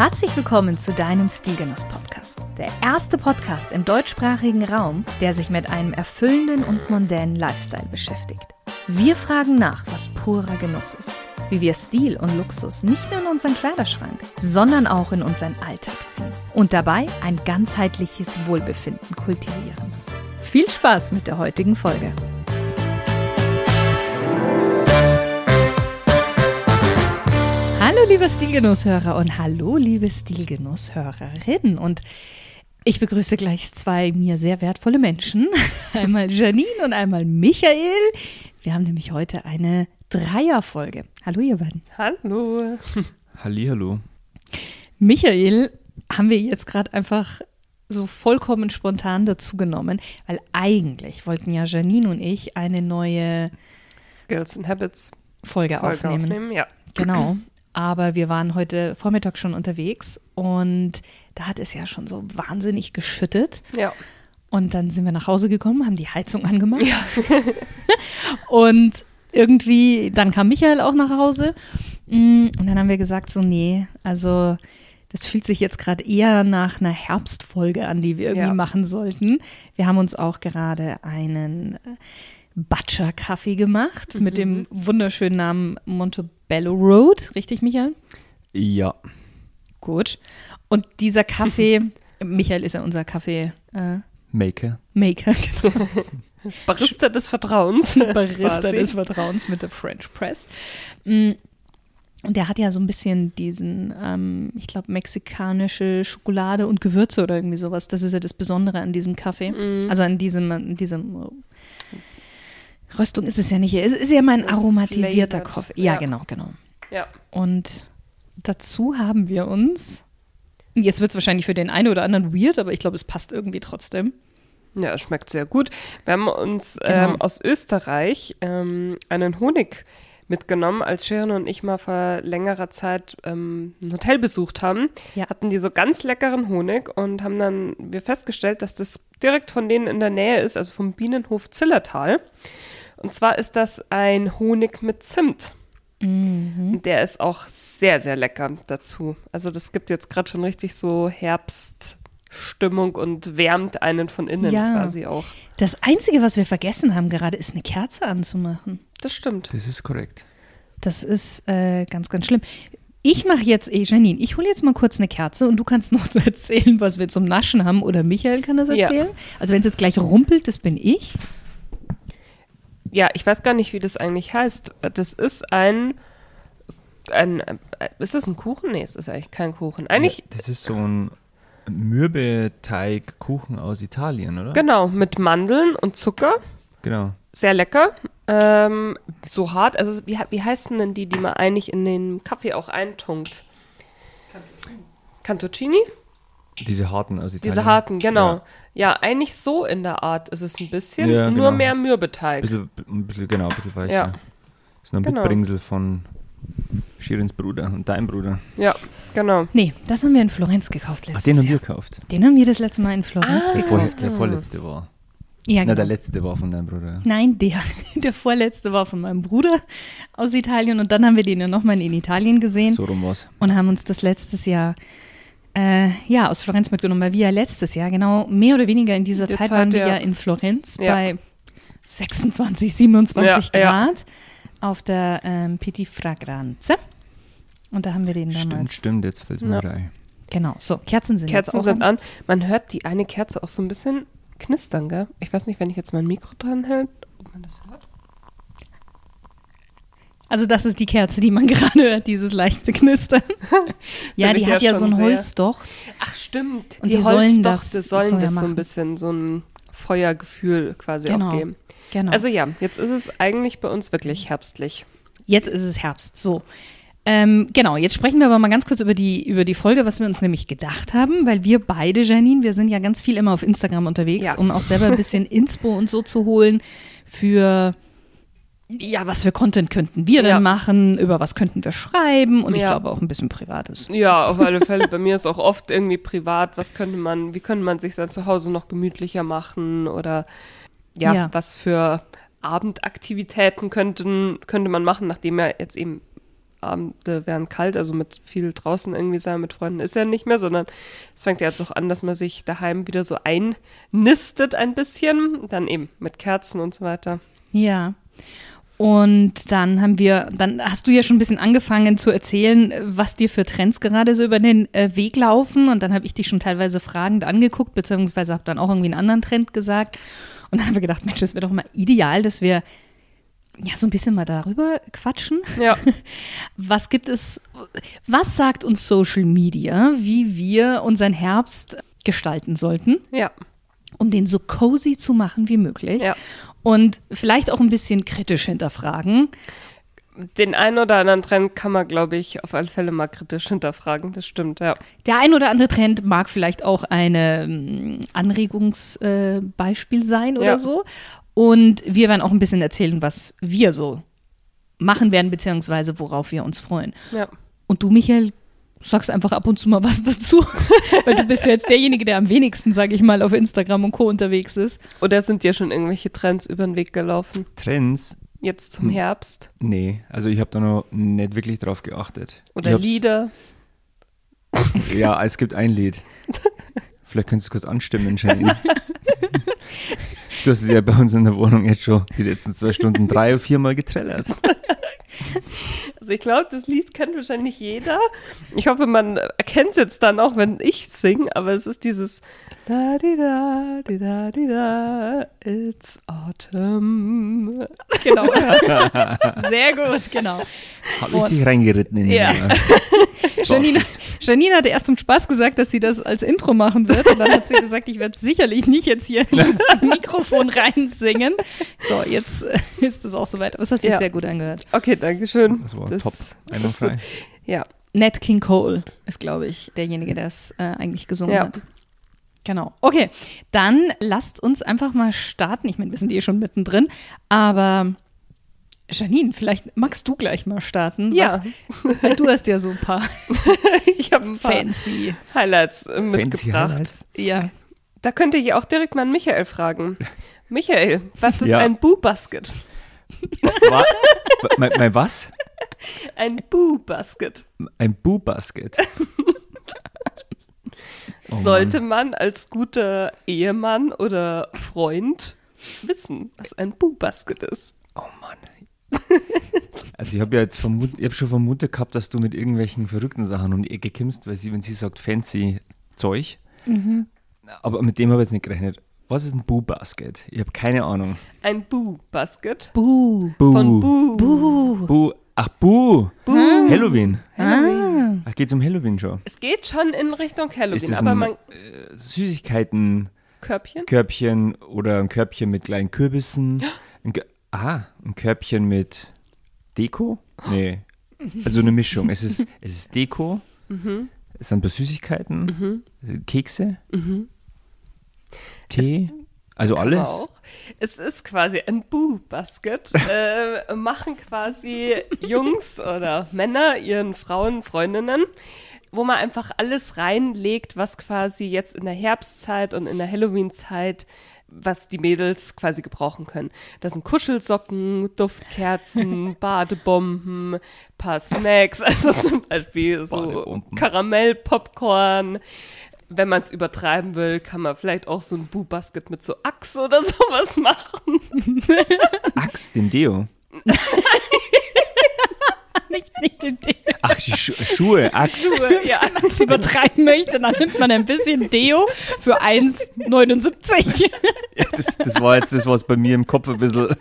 Herzlich willkommen zu deinem Stilgenuss-Podcast. Der erste Podcast im deutschsprachigen Raum, der sich mit einem erfüllenden und mondänen Lifestyle beschäftigt. Wir fragen nach, was purer Genuss ist. Wie wir Stil und Luxus nicht nur in unseren Kleiderschrank, sondern auch in unseren Alltag ziehen. Und dabei ein ganzheitliches Wohlbefinden kultivieren. Viel Spaß mit der heutigen Folge. Hallo liebe Stilgenusshörer und hallo liebe Stilgenusshörerinnen. Und ich begrüße gleich zwei mir sehr wertvolle Menschen. Einmal Janine und einmal Michael. Wir haben nämlich heute eine Dreierfolge. Hallo ihr beiden. Hallo. Hallihallo. Michael haben wir jetzt gerade einfach so vollkommen spontan dazu genommen, weil eigentlich wollten ja Janine und ich eine neue Skills and Habits Folge aufnehmen. Ja. Genau. Aber wir waren heute Vormittag schon unterwegs und da hat es ja schon so wahnsinnig geschüttet. Ja. Und dann sind wir nach Hause gekommen, haben die Heizung angemacht. Ja. Und irgendwie, dann kam Michael auch nach Hause. Und dann haben wir gesagt, so nee, also das fühlt sich jetzt gerade eher nach einer Herbstfolge an, die wir irgendwie machen sollten. Wir haben uns auch gerade einen Butcher-Kaffee gemacht mit dem wunderschönen Namen Montebello Road. Richtig, Michael? Ja. Gut. Und dieser Kaffee, Michael ist ja unser Kaffee Maker, genau. Barista des Vertrauens. Barista des Vertrauens mit der French Press. Und der hat ja so ein bisschen diesen, ich glaube, mexikanische Schokolade und Gewürze oder irgendwie sowas. Das ist ja das Besondere an diesem Kaffee. Also an diesem Röstung ist es ja nicht. Es ist ja mal ein aromatisierter Kaffee. Ja, genau. Ja. Und dazu haben wir uns, jetzt wird es wahrscheinlich für den einen oder anderen weird, aber ich glaube, es passt irgendwie trotzdem. Ja, es schmeckt sehr gut. Wir haben uns aus Österreich einen Honig mitgenommen, als Sharon und ich mal vor längerer Zeit ein Hotel besucht haben. Ja. Hatten die so ganz leckeren Honig und haben dann festgestellt, dass das direkt von denen in der Nähe ist, also vom Bienenhof Zillertal. Und zwar ist das ein Honig mit Zimt. Und der ist auch sehr, sehr lecker dazu. Also das gibt jetzt gerade schon richtig so Herbststimmung und wärmt einen von innen quasi auch. Das Einzige, was wir vergessen haben gerade, ist eine Kerze anzumachen. Das stimmt. das ist korrekt. Das ist ganz, ganz schlimm. Ich mache jetzt, Janine, ich hole jetzt mal kurz eine Kerze und du kannst noch so erzählen, was wir zum Naschen haben. Oder Michael kann das erzählen. Ja. Also wenn es jetzt gleich rumpelt, das bin ich. Ja, ich weiß gar nicht, wie das eigentlich heißt. Das ist ist das ein Kuchen? Nee, es ist eigentlich kein Kuchen. Eigentlich. Ja, das ist so ein Mürbeteigkuchen aus Italien, oder? Genau, mit Mandeln und Zucker. Genau. Sehr lecker. So hart. Also wie heißen denn die man eigentlich in den Kaffee auch eintunkt? Cantuccini? Diese harten aus Italien. Diese harten, genau. Ja, eigentlich so in der Art ist es ein bisschen, Ja, nur genau. Mehr Mürbeteig. Ein bisschen weicher. Ja. Das ist noch ein Mitbringsel von Shirins Bruder und deinem Bruder. Ja, genau. Nee, das haben wir in Florenz gekauft letztes Den haben Jahr. wir gekauft. Den haben wir das letzte Mal in Florenz gekauft. Der vorletzte war. Ja, genau. Der letzte war von deinem Bruder. Nein, der vorletzte war von meinem Bruder aus Italien und dann haben wir den ja nochmal in Italien gesehen. So rum war's. Und haben uns das letztes Jahr aus Florenz mitgenommen, weil wir ja letztes Jahr genau mehr oder weniger in dieser Zeit waren wir ja in Florenz bei 26, 27 Grad auf der Pitti Fragranze. Und da haben wir den damals. Stimmt, jetzt fällt es mir rein. Genau, so, Kerzen sind an. Man hört die eine Kerze auch so ein bisschen knistern, gell? Ich weiß nicht, wenn ich jetzt mein Mikro dran hält, ob man das hört. Also das ist die Kerze, die man gerade hört, dieses leichte Knistern. Ja, die hat ja so ein Holzdocht. Ach, stimmt. Und die sollen das so ein bisschen so ein Feuergefühl quasi auch geben. Genau. Also ja, jetzt ist es eigentlich bei uns wirklich herbstlich. Jetzt ist es Herbst, so. Genau, jetzt sprechen wir aber mal ganz kurz über die Folge, was wir uns nämlich gedacht haben, weil wir beide, Janine, wir sind ja ganz viel immer auf Instagram unterwegs, um auch selber ein bisschen Inspo und so zu holen für was für Content könnten wir denn machen, über was könnten wir schreiben und ich glaube auch ein bisschen Privates. Ja, auf alle Fälle. Bei mir ist auch oft irgendwie privat, wie könnte man sich dann zu Hause noch gemütlicher machen oder was für Abendaktivitäten könnte man machen, nachdem ja jetzt eben Abende werden kalt, also mit viel draußen irgendwie sein mit Freunden ist ja nicht mehr, sondern es fängt ja jetzt auch an, dass man sich daheim wieder so einnistet ein bisschen, dann eben mit Kerzen und so weiter. Ja. Und dann hast du ja schon ein bisschen angefangen zu erzählen, was dir für Trends gerade so über den Weg laufen. Und dann habe ich dich schon teilweise fragend angeguckt, beziehungsweise habe dann auch irgendwie einen anderen Trend gesagt. Und dann haben wir gedacht, Mensch, das wäre doch mal ideal, dass wir ja so ein bisschen mal darüber quatschen. Ja. Was sagt uns Social Media, wie wir unseren Herbst gestalten sollten? Ja. Um den so cozy zu machen wie möglich. Ja. Und vielleicht auch ein bisschen kritisch hinterfragen. Den einen oder anderen Trend kann man, glaube ich, auf alle Fälle mal kritisch hinterfragen. Das stimmt, ja. Der ein oder andere Trend mag vielleicht auch ein Anregungsbeispiel sein oder so. Und wir werden auch ein bisschen erzählen, was wir so machen werden, beziehungsweise worauf wir uns freuen. Ja. Und du, Michael, sagst einfach ab und zu mal was dazu, weil du bist ja jetzt derjenige, der am wenigsten, sage ich mal, auf Instagram und Co. unterwegs ist. Oder sind dir schon irgendwelche Trends über den Weg gelaufen? Trends? Jetzt zum Herbst? Nee, also ich habe da noch nicht wirklich drauf geachtet. Oder Lieder? Ja, es gibt ein Lied. Vielleicht könntest du kurz anstimmen, Janine. Du hast es ja bei uns in der Wohnung jetzt schon die letzten 2 Stunden 3 oder 4 Mal getrellert. Also ich glaube, das Lied kennt wahrscheinlich jeder. Ich hoffe, man erkennt es jetzt dann auch, wenn ich singe, aber es ist dieses Da-di-da-di-da-di-da, it's autumn. Genau. Sehr gut, genau. Hab ich dich reingeritten in Ja. den Janine hatte erst zum Spaß gesagt, dass sie das als Intro machen wird. Und dann hat sie gesagt, ich werde sicherlich nicht jetzt hier ins Mikrofon reinsingen. So, jetzt ist es auch soweit. Aber es hat sich sehr gut angehört. Okay, danke schön. Das war top. Einwandfrei. Ja. Nat King Cole ist, glaube ich, derjenige, der es eigentlich gesungen hat. Genau. Okay, dann lasst uns einfach mal starten. Ich meine, wir sind schon mittendrin. Aber Janine, vielleicht magst du gleich mal starten. Ja. Weil du hast ja so ein paar ich habe ein paar fancy Highlights mitgebracht. Highlights? Ja. Da könnte ich auch direkt mal an Michael fragen. Michael, was ist ein Boo-Basket? Mein was? Ein Boo-Basket. Ein Boo-Basket. Sollte man als guter Ehemann oder Freund wissen, was ein Boo-Basket ist? Oh Mann. Also ich habe ja jetzt schon vermutet gehabt, dass du mit irgendwelchen verrückten Sachen um die Ecke kommst, weil wenn sie sagt fancy Zeug, aber mit dem habe ich jetzt nicht gerechnet. Was ist ein Boo-Basket? Ich habe keine Ahnung. Ein Boo-Basket? Boo. Von Boo. Boo. Ach, Boo. Halloween. Halloween. Ach, geht's um Halloween schon? Es geht schon in Richtung Halloween, Ist das aber ein man... Süßigkeiten Körbchen? Körbchen oder ein Körbchen mit kleinen Kürbissen. Ein Körbchen mit Deko? Nee. Also eine Mischung. Es ist Deko. Es sind ein paar Süßigkeiten. Kekse. Tee. Also Kann alles. man auch. Es ist quasi ein Boo-Basket. Machen quasi Jungs oder Männer ihren Frauen, Freundinnen, wo man einfach alles reinlegt, was quasi jetzt in der Herbstzeit und in der Halloween-Zeit, was die Mädels quasi gebrauchen können. Das sind Kuschelsocken, Duftkerzen, Badebomben, paar Snacks, also zum Beispiel so Karamell, Popcorn. Wenn man es übertreiben will, kann man vielleicht auch so ein Boo-Basket mit so Axe oder sowas machen. Axe, dem Deo. Nicht den Deo. Ach, die Schuhe, Axe. Ja. Wenn man es übertreiben möchte, dann nimmt man ein bisschen Deo für 1,79. Ja, das war jetzt das, was bei mir im Kopf ein bisschen...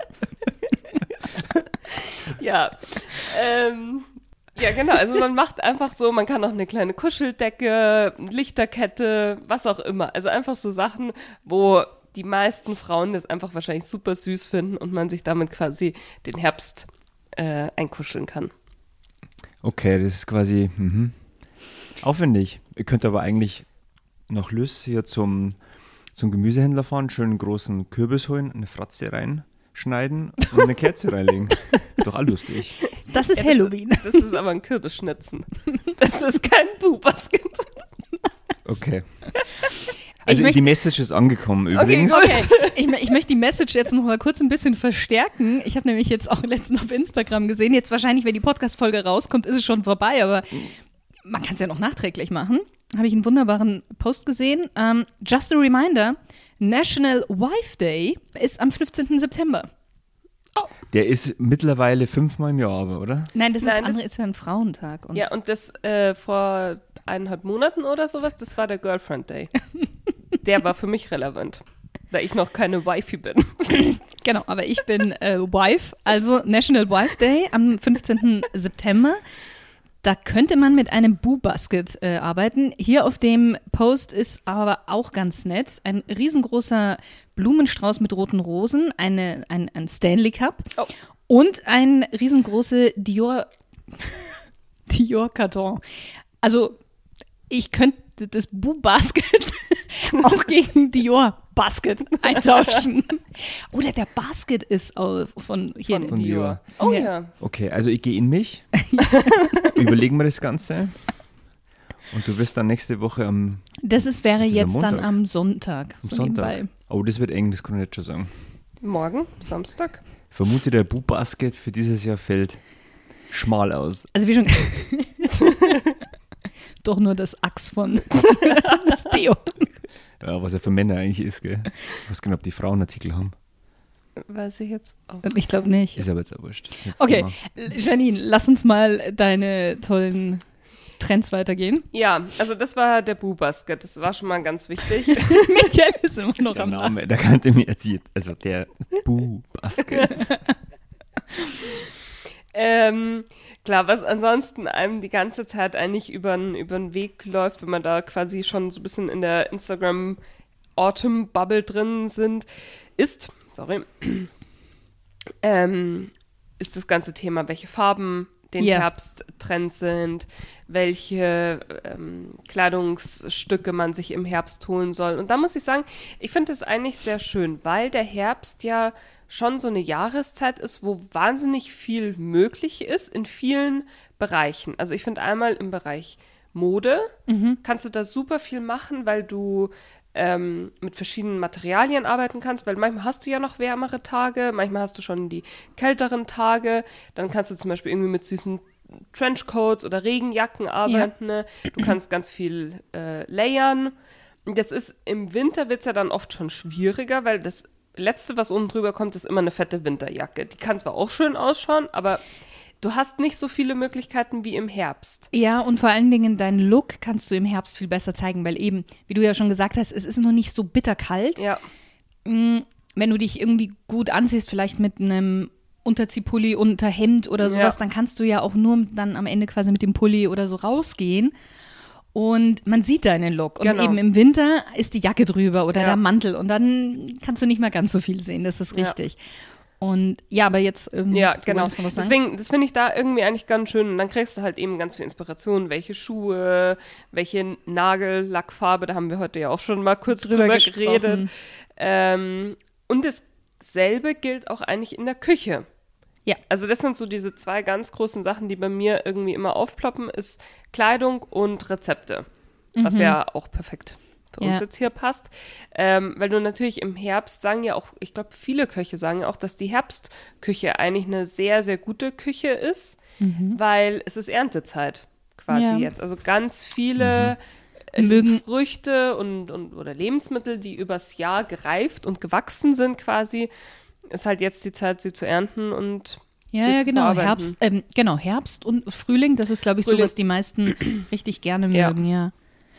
Ja, ja, genau. Also man macht einfach so, man kann auch eine kleine Kuscheldecke, Lichterkette, was auch immer. Also einfach so Sachen, wo die meisten Frauen das einfach wahrscheinlich super süß finden und man sich damit quasi den Herbst einkuscheln kann. Okay, das ist quasi aufwendig. Ihr könnt aber eigentlich nach Lüss hier zum Gemüsehändler fahren, schön einen großen Kürbis holen, eine Fratze reinschneiden und eine Kerze reinlegen. Ist doch auch lustig. Das ist Halloween. Das ist aber ein Kürbisschnitzen. Das ist kein Boo-Basket. Okay. Also die Message ist angekommen übrigens. Okay. Ich möchte die Message jetzt noch mal kurz ein bisschen verstärken. Ich habe nämlich jetzt auch letztens auf Instagram gesehen, jetzt wahrscheinlich, wenn die Podcast-Folge rauskommt, ist es schon vorbei, aber man kann es ja noch nachträglich machen. Habe ich einen wunderbaren Post gesehen. Just a reminder, National Wife Day ist am 15. September. Oh. Der ist mittlerweile 5-mal im Jahr, aber, oder? Nein, das ist ja ein Frauentag. Und Ja, und das vor 1,5 Monaten oder sowas, das war der Girlfriend Day. Der war für mich relevant, da ich noch keine Wifey bin. Genau, aber ich bin Wife, also National Wife Day am 15. September. Da könnte man mit einem Boo-Basket arbeiten. Hier auf dem Post ist aber auch ganz nett ein riesengroßer Blumenstrauß mit roten Rosen, ein Stanley Cup und ein riesengroße Dior-Karton. Also ich könnte das Boo-Basket auch gegen Dior-Basket eintauschen. Oder der Basket ist von Dior. Oh ja. Okay, also ich gehe in mich, überlegen wir das Ganze und du wirst dann nächste Woche wäre jetzt Montag? Dann am Sonntag. Am so Sonntag. nebenbei. Oh, das wird eng, das kann ich jetzt schon sagen. Morgen, Samstag. Ich vermute, der Boo-Basket für dieses Jahr fällt schmal aus. Also wie schon doch nur das Axt von das Deo. Ja, was ja für Männer eigentlich ist, gell? Ich weiß gar nicht, ob die Frauenartikel haben. Weiß ich jetzt auch. Ich glaube nicht. Ist aber jetzt auch wurscht. Okay, Janine, lass uns mal deine tollen Trends weitergehen. Ja, also das war der Boo-Basket, das war schon mal ganz wichtig. Michael ist immer noch Der am Lachen. Name, der kannte mir erzählt. Also der Boo-Basket. Klar, was ansonsten einem die ganze Zeit eigentlich über den Weg läuft, wenn man da quasi schon so ein bisschen in der Instagram-Autumn-Bubble drin ist das ganze Thema, welche Farben den Herbsttrend sind, welche Kleidungsstücke man sich im Herbst holen soll. Und da muss ich sagen, ich finde es eigentlich sehr schön, weil der Herbst ja schon so eine Jahreszeit ist, wo wahnsinnig viel möglich ist in vielen Bereichen. Also ich finde einmal im Bereich Mode kannst du da super viel machen, weil du mit verschiedenen Materialien arbeiten kannst, weil manchmal hast du ja noch wärmere Tage, manchmal hast du schon die kälteren Tage, dann kannst du zum Beispiel irgendwie mit süßen Trenchcoats oder Regenjacken arbeiten, ne? Du kannst ganz viel layern. Das ist, im Winter wird es ja dann oft schon schwieriger, weil das Letzte, was oben drüber kommt, ist immer eine fette Winterjacke. Die kann zwar auch schön ausschauen, aber du hast nicht so viele Möglichkeiten wie im Herbst. Ja, und vor allen Dingen deinen Look kannst du im Herbst viel besser zeigen, weil eben, wie du ja schon gesagt hast, es ist noch nicht so bitterkalt. Ja. Wenn du dich irgendwie gut ansiehst, vielleicht mit einem Unterziehpulli, Unterhemd oder sowas, dann kannst du ja auch nur dann am Ende quasi mit dem Pulli oder so rausgehen. Und man sieht deinen Look. Und eben im Winter ist die Jacke drüber oder der Mantel. Und dann kannst du nicht mehr ganz so viel sehen, das ist richtig. Und ja, aber jetzt ja, genau. Noch was sagen? Deswegen, das finde ich da irgendwie eigentlich ganz schön. Und dann kriegst du halt eben ganz viel Inspiration, welche Schuhe, welche Nagellackfarbe, da haben wir heute ja auch schon mal kurz drüber geredet. Und dasselbe gilt auch eigentlich in der Küche. Ja. Also das sind so diese zwei ganz großen Sachen, die bei mir irgendwie immer aufploppen, ist Kleidung und Rezepte, was ja auch perfekt für uns jetzt hier passt. Weil du natürlich im Herbst sagen ja auch, ich glaube, viele Köche sagen ja auch, dass die Herbstküche eigentlich eine sehr, sehr gute Küche ist, weil es ist Erntezeit quasi jetzt. Also ganz viele Früchte oder Lebensmittel, die übers Jahr gereift und gewachsen sind quasi, ist halt jetzt die Zeit, sie zu ernten und ja, genau. Herbst und Frühling, das ist, glaube ich, so, was die meisten richtig gerne mögen, ja.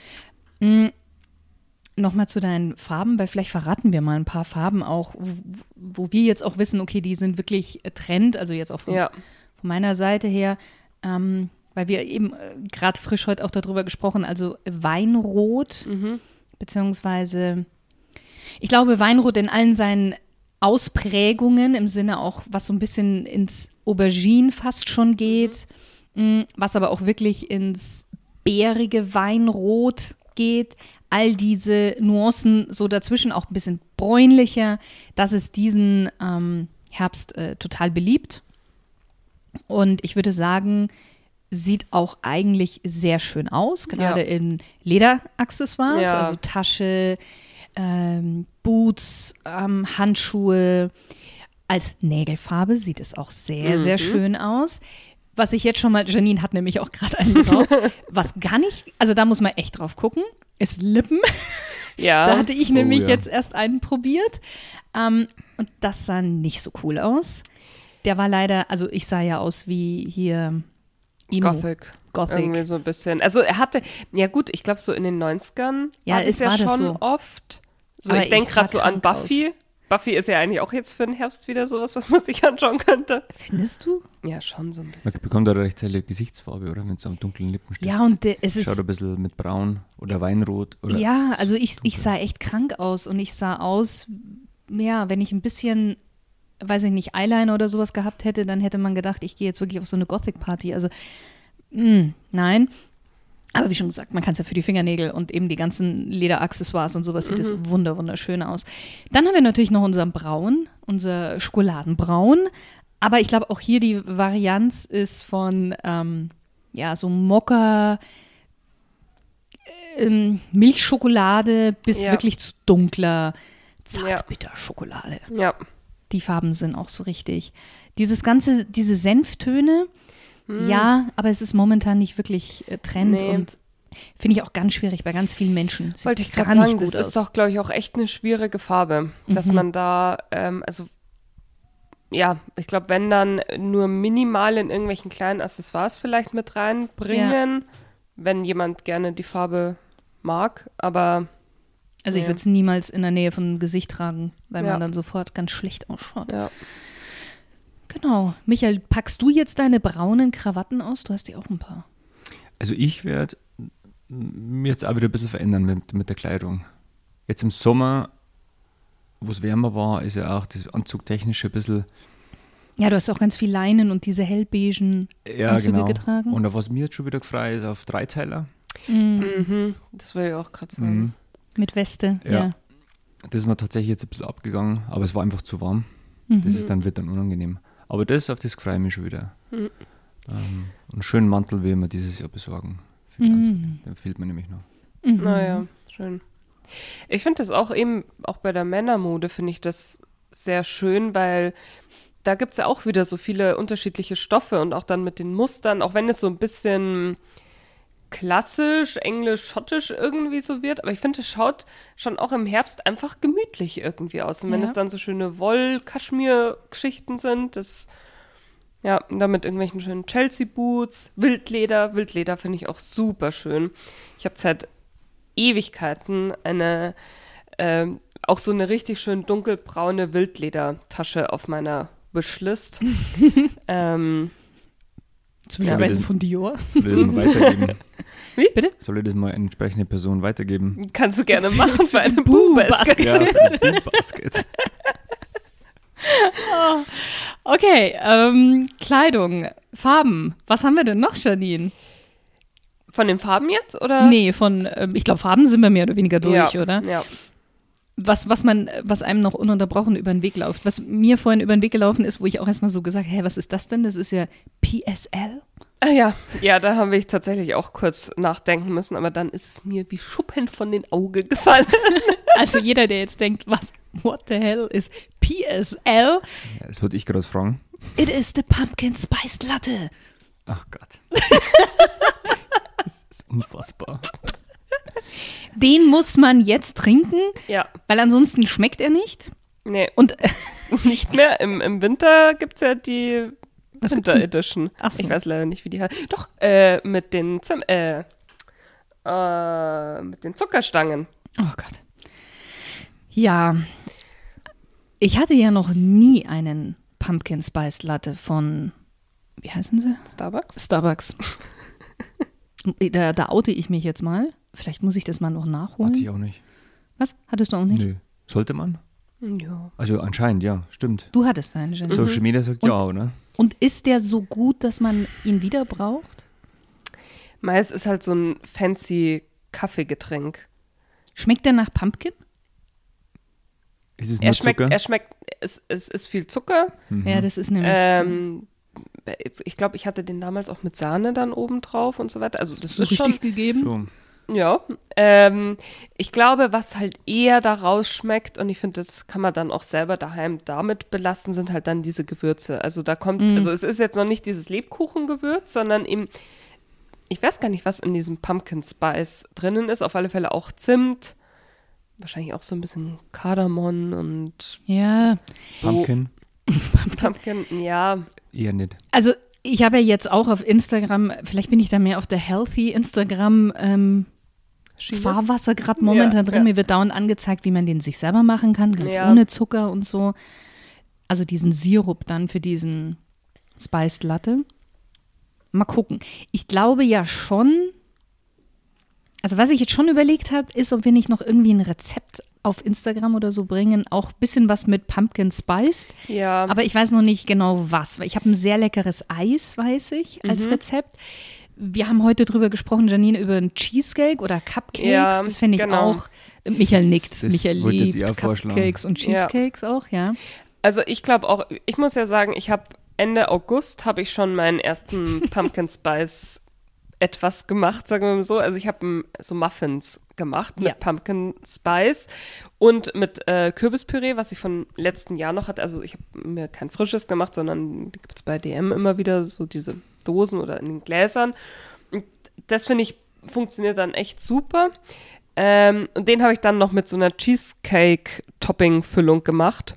Nochmal zu deinen Farben, weil vielleicht verraten wir mal ein paar Farben auch, wo wir jetzt auch wissen, okay, die sind wirklich Trend, also jetzt auch von meiner Seite her, weil wir eben gerade frisch heute auch darüber gesprochen, also Weinrot, beziehungsweise, ich glaube, Weinrot in allen seinen Ausprägungen, im Sinne auch, was so ein bisschen ins Aubergine fast schon geht, was aber auch wirklich ins beerige Weinrot geht, all diese Nuancen so dazwischen, auch ein bisschen bräunlicher, das ist diesen Herbst total beliebt. Und ich würde sagen, sieht auch eigentlich sehr schön aus, gerade in Lederaccessoires, Ja. also Tasche, Boots, Handschuhe. Als Nägelfarbe sieht es auch sehr, sehr schön aus. Was ich jetzt schon mal, Janine hat nämlich auch gerade einen drauf, was gar nicht, also da muss man echt drauf gucken, ist Lippen. Ja. Da hatte ich nämlich ja. jetzt erst einen probiert und das sah nicht so cool aus. Der war leider, also ich sah ja aus wie hier Emo. Gothic. Gothic. Irgendwie so ein bisschen. Also er hatte, ja gut, ich glaube so in den 90ern Ja, war das es ja war das schon so. oft. So, Aber ich denke ich sah gerade so an krank Buffy. Buffy ist ja eigentlich auch jetzt für den Herbst wieder sowas, was man sich anschauen könnte. Findest du? Ja, schon so ein Man bisschen. bekommt eine recht helle Gesichtsfarbe, oder? Wenn es am dunklen Lippenstift Ja, und es schaut ist, ein bisschen mit braun oder Weinrot. Oder ja, also ich sah echt krank aus und ich sah aus, ja, wenn ich ein bisschen, weiß ich nicht, Eyeliner oder sowas gehabt hätte, dann hätte man gedacht, ich gehe jetzt wirklich auf so eine Gothic-Party. Also, nein. Aber wie schon gesagt, man kann es ja für die Fingernägel und eben die ganzen Lederaccessoires und sowas sieht es wunderschön aus. Dann haben wir natürlich noch unser Braun, unser Schokoladenbraun. Aber ich glaube auch hier die Varianz ist von, so Mokka, Milchschokolade bis Ja. wirklich zu dunkler Zartbitterschokolade. Ja. Die Farben sind auch so richtig. Diese Senftöne, ja, aber es ist momentan nicht wirklich Trend Nee. und finde ich auch ganz schwierig bei ganz vielen Menschen. Sieht Wollte ich gar gerade sagen, nicht das gut ist aus. doch, glaube ich, auch echt eine schwierige Farbe, dass man da, ich glaube, wenn dann nur minimal in irgendwelchen kleinen Accessoires vielleicht mit reinbringen, wenn jemand gerne die Farbe mag, aber Also ich Ja. würde es niemals in der Nähe von einem Gesicht tragen, weil Ja. man dann sofort ganz schlecht ausschaut. ja. Genau. Michael, packst du jetzt deine braunen Krawatten aus? Du hast die auch ein paar. Also ich werde mir jetzt auch wieder ein bisschen verändern mit der Kleidung. Jetzt im Sommer, wo es wärmer war, ist ja auch das Anzugtechnische ein bisschen Ja, du hast auch ganz viel Leinen und diese hellbeigen Anzüge getragen. Und auf was mir jetzt schon wieder gefreut ist, auf Dreiteiler. Mhm. Das will ich auch gerade sagen. Mit Weste, Ja. ja. Das ist mir tatsächlich jetzt ein bisschen abgegangen, aber es war einfach zu warm. Mhm. Das wird dann unangenehm. Aber auf das freue ich mich schon wieder. Einen schönen Mantel will ich mir dieses Jahr besorgen. Für den Anzug. Der fehlt mir nämlich noch. Naja, schön. Ich finde das auch eben, auch bei der Männermode finde ich das sehr schön, weil da gibt es ja auch wieder so viele unterschiedliche Stoffe und auch dann mit den Mustern, auch wenn es so ein bisschen klassisch, englisch, schottisch irgendwie so wird, aber ich finde, es schaut schon auch im Herbst einfach gemütlich irgendwie aus. Und wenn Ja. es dann so schöne Woll-Kaschmir-Geschichten sind, und dann mit irgendwelchen schönen Chelsea-Boots, Wildleder finde ich auch super schön. Ich habe seit Ewigkeiten auch so eine richtig schön dunkelbraune Wildledertasche auf meiner Wishlist. Zufälligerweise von Dior. Soll ich das mal weitergeben? Wie? Bitte? Soll ich das mal an entsprechende Person weitergeben? Kannst du gerne machen für eine Boom Boom-Basket. Ja, für das Basket. Okay, Kleidung, Farben. Was haben wir denn noch, Janine? Von den Farben jetzt, oder? Nee, ich glaube, Farben sind wir mehr oder weniger durch, ja, oder? Ja. Was einem noch ununterbrochen über den Weg läuft. Was mir vorhin über den Weg gelaufen ist, wo ich auch erstmal so gesagt habe, was ist das denn? Das ist ja PSL. Ah ja, da haben wir tatsächlich auch kurz nachdenken müssen, aber dann ist es mir wie Schuppen von den Augen gefallen. Also jeder, der jetzt denkt, what the hell ist PSL? Ja, das wollte ich gerade fragen. It is the Pumpkin Spiced Latte. Ach Gott. Das ist unfassbar. Den muss man jetzt trinken, Ja, weil ansonsten schmeckt er nicht. nee, Und nicht mehr. Im Winter gibt es ja die Was gibt's Winter denn? Edition. Ach so. Ich weiß leider nicht, wie die heißt. Doch, mit den mit den Zuckerstangen. oh Gott. Ja, ich hatte ja noch nie einen Pumpkin Spiced Latte von, wie heißen sie? Starbucks? Starbucks. Da oute ich mich jetzt mal. Vielleicht muss ich das mal noch nachholen. Hatte ich auch nicht. Was? Hattest du auch nicht? Nö. Sollte man? Ja. Also anscheinend, ja, stimmt. Du hattest einen, Jenny. Social Media sagt ja, oder? Und ist der so gut, dass man ihn wieder braucht? Meist ist halt so ein fancy Kaffeegetränk. Schmeckt der nach Pumpkin? Ist es nur Zucker? Es ist viel Zucker. Ja, das ist nämlich. ich glaube, ich hatte den damals auch mit Sahne dann oben drauf und so weiter. Also das So ist schon, richtig gegeben. So. ja. Ich glaube, was halt eher da rausschmeckt, und ich finde, das kann man dann auch selber daheim damit belasten, sind halt dann diese Gewürze. Also da kommt, also es ist jetzt noch nicht dieses Lebkuchengewürz, sondern eben, ich weiß gar nicht, was in diesem Pumpkin Spice drinnen ist. Auf alle Fälle auch Zimt, wahrscheinlich auch so ein bisschen Kardamom und Ja, so. Pumpkin, Pumpkin, ja. eher nicht. also ich habe ja jetzt auch auf Instagram, vielleicht bin ich da mehr auf der Healthy Instagram Schiene. Fahrwasser gerade momentan drin. Ja. Mir wird dauernd angezeigt, wie man den sich selber machen kann, ganz Ja. ohne Zucker und so. Also diesen Sirup dann für diesen Spiced Latte. Mal gucken. Ich glaube ja schon, also was ich jetzt schon überlegt habe, ist, ob wir nicht noch irgendwie ein Rezept auf Instagram oder so bringen, auch ein bisschen was mit Pumpkin Spiced. Ja. Aber ich weiß noch nicht genau was, weil ich habe ein sehr leckeres Eis, weiß ich, als Rezept. Wir haben heute drüber gesprochen, Janine, über einen Cheesecake oder Cupcakes. Ja, das finde ich genau. auch. Michael nickt. Das Michael wollte jetzt liebt eher vorschlagen. Cupcakes und Cheesecakes auch, ja. Also ich glaube auch, ich muss ja sagen, ich habe Ende August habe ich schon meinen ersten Pumpkin Spice etwas gemacht, sagen wir mal so. Also ich habe so Muffins gemacht mit Ja. Pumpkin Spice und mit Kürbispüree, was ich von letzten Jahr noch hatte. Also ich habe mir kein frisches gemacht, sondern die gibt es bei DM immer wieder so diese Dosen oder in den Gläsern. Und das finde ich funktioniert dann echt super. Und den habe ich dann noch mit so einer Cheesecake-Topping-Füllung gemacht.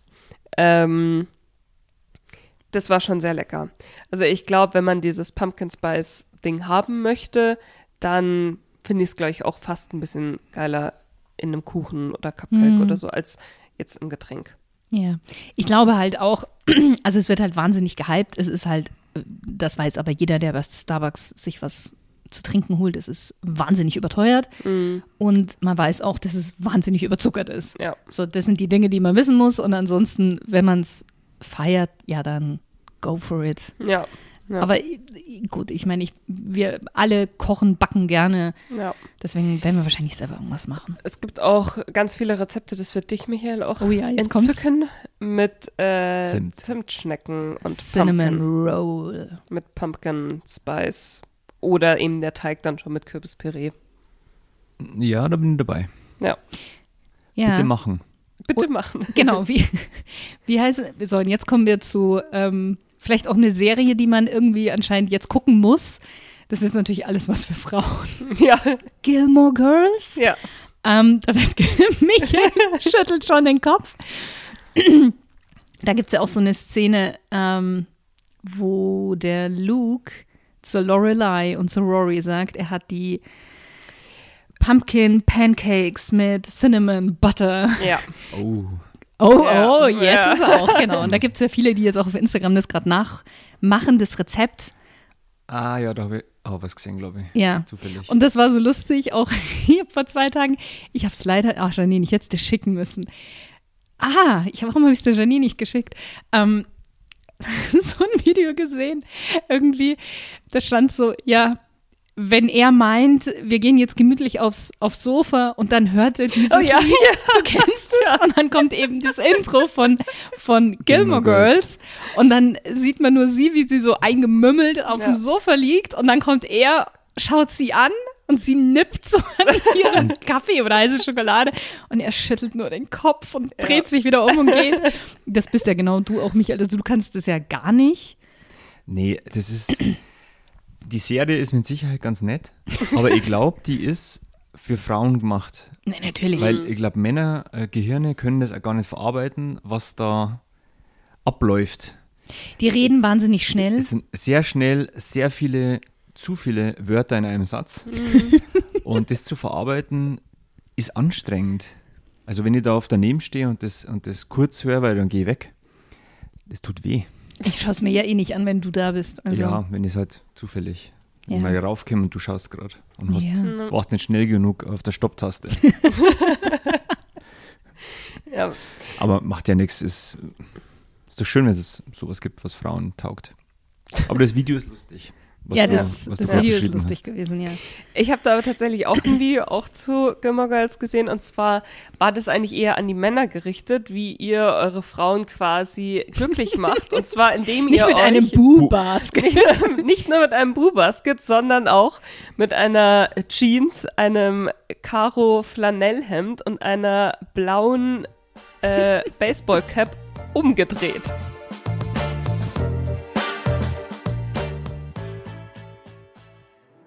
Das war schon sehr lecker. Also ich glaube, wenn man dieses Pumpkin Spice Ding haben möchte, dann finde ich es, glaube ich, auch fast ein bisschen geiler in einem Kuchen oder Cupcake oder so, als jetzt im Getränk. Ja, ich glaube halt auch, also es wird halt wahnsinnig gehypt. Es ist halt, das weiß aber jeder, der bei Starbucks sich was zu trinken holt, es ist wahnsinnig überteuert. Und man weiß auch, dass es wahnsinnig überzuckert ist. Ja. So, das sind die Dinge, die man wissen muss. Und ansonsten, wenn man es feiert, ja, dann go for it. Ja. Ja. Aber gut, ich meine, wir alle kochen, backen gerne. Ja. Deswegen werden wir wahrscheinlich selber irgendwas machen. Es gibt auch ganz viele Rezepte, das wird dich, Michael, auch Oh ja, jetzt kommt's. entzücken, mit Zimt. Zimtschnecken und Cinnamon Pumpkin, Roll. mit Pumpkin Spice oder eben der Teig dann schon mit Kürbispüree. Ja, da bin ich dabei. Ja, Ja. Bitte machen. bitte machen. Genau, wie heißt es? So, und jetzt kommen wir zu vielleicht auch eine Serie, die man irgendwie anscheinend jetzt gucken muss. Das ist natürlich alles was für Frauen. Ja, Gilmore Girls. ja. Da wird Michael schüttelt schon den Kopf. Da gibt es ja auch so eine Szene, wo der Luke zur Lorelei und zu Rory sagt, er hat die Pumpkin Pancakes mit Cinnamon Butter. Ja. Oh. Oh, Ja. jetzt Ja. ist er auch, genau. Und da gibt es ja viele, die jetzt auch auf Instagram das gerade nachmachen, das Rezept. Ah ja, da habe ich auch was gesehen, glaube ich. Ja. Zufällig. Und das war so lustig, auch hier vor 2 Tagen. Ich habe es leider, ach Janine, ich hätte es dir schicken müssen. Warum habe ich es der Janine nicht geschickt? So ein Video gesehen, irgendwie, da stand so, ja, wenn er meint, wir gehen jetzt gemütlich aufs Sofa und dann hört er dieses Oh ja, Lied, du kennst es, und dann kommt eben das Intro von Gilmore Girls und dann sieht man nur sie, wie sie so eingemümmelt auf dem Sofa liegt und dann kommt er, schaut sie an und sie nippt so an ihren Kaffee oder heiße Schokolade und er schüttelt nur den Kopf und dreht sich wieder um und geht. Das bist ja genau du auch, Michael, also du kannst das ja gar nicht. Nee, das ist. Die Serie ist mit Sicherheit ganz nett, aber ich glaube, die ist für Frauen gemacht. Nee, natürlich. Weil ich glaube, Männer, Gehirne können das auch gar nicht verarbeiten, was da abläuft. Die reden wahnsinnig schnell. Es sind sehr schnell zu viele Wörter in einem Satz. Und das zu verarbeiten ist anstrengend. Also wenn ich da daneben stehe und das kurz höre, weil dann gehe ich weg, das tut weh. Ich schaue es mir ja eh nicht an, wenn du da bist. Also, Ja, wenn ich es halt zufällig Ja. mal raufkomme und du schaust gerade und Ja. warst nicht schnell genug auf der Stopptaste. Ja. Aber macht ja nichts. Ist doch schön, wenn es sowas gibt, was Frauen taugt. Aber das Video ist lustig. was Ja, du, das was du Video ist beschrieben lustig hast. gewesen, ja. Ich habe da aber tatsächlich auch ein Video auch zu Gilmore Girls gesehen und zwar war das eigentlich eher an die Männer gerichtet, wie ihr eure Frauen quasi glücklich macht und zwar indem Nicht ihr mit euch einem Boo-Basket. nicht nur mit einem Boo-Basket, sondern auch mit einer Jeans, einem Karo-Flanellhemd und einer blauen Baseball-Cap umgedreht.